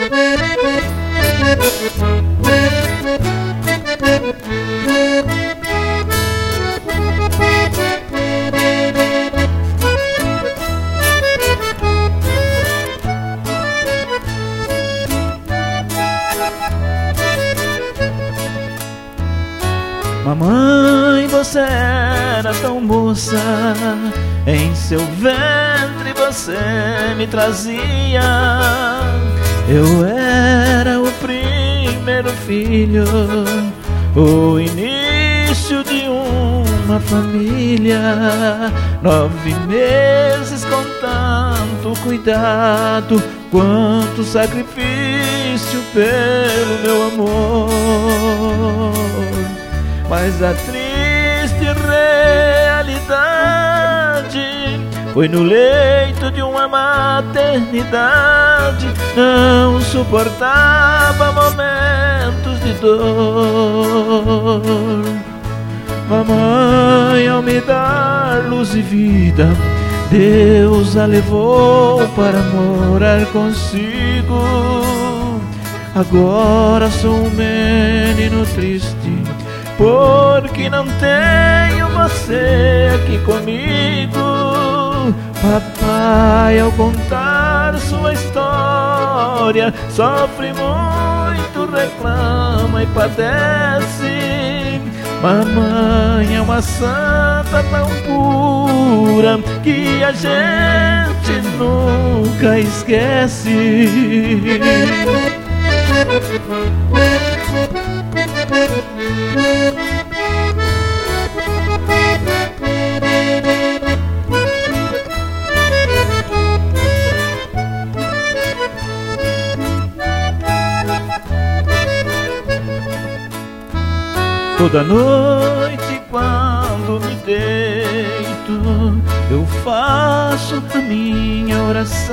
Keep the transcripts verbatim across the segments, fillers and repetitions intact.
Mamãe, você era tão moça, em seu ventre você me trazia. Eu era o primeiro filho, o início de uma família. Nove meses com tanto cuidado, quanto sacrifício pelo meu amor. Mas a triste realidade foi no leito de uma maternidade, não suportava momentos de dor. Mamãe, ao me dar luz e vida, Deus a levou para morar consigo. Agora sou um menino triste, porque não tenho você aqui comigo. Papai, ao contar sua história, sofre muito, reclama e padece. Mamãe é uma santa tão pura que a gente nunca esquece. Toda noite quando me deito, eu faço a minha oração.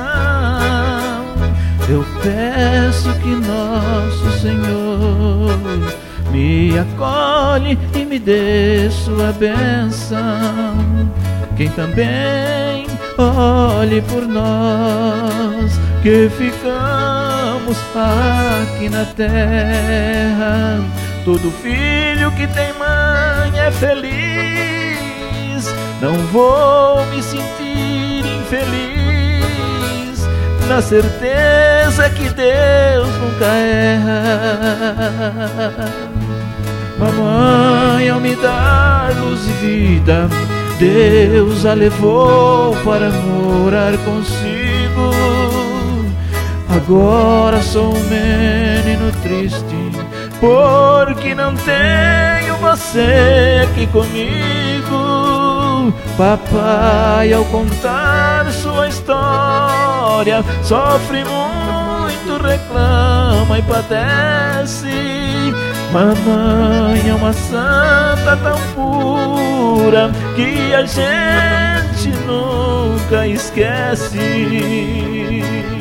Eu peço que nosso Senhor me acolhe e me dê sua bênção. Quem também olhe por nós, que ficamos aqui na terra. Todo filho que tem mãe é feliz, não vou me sentir infeliz, na certeza que Deus nunca erra. Mamãe, ao me dar luz e vida, Deus a levou para morar consigo. Agora sou um menino triste, porque não tenho você aqui comigo. Papai, ao contar sua história, sofre muito, reclama e padece. Mamãe é uma santa tão pura que a gente nunca esquece.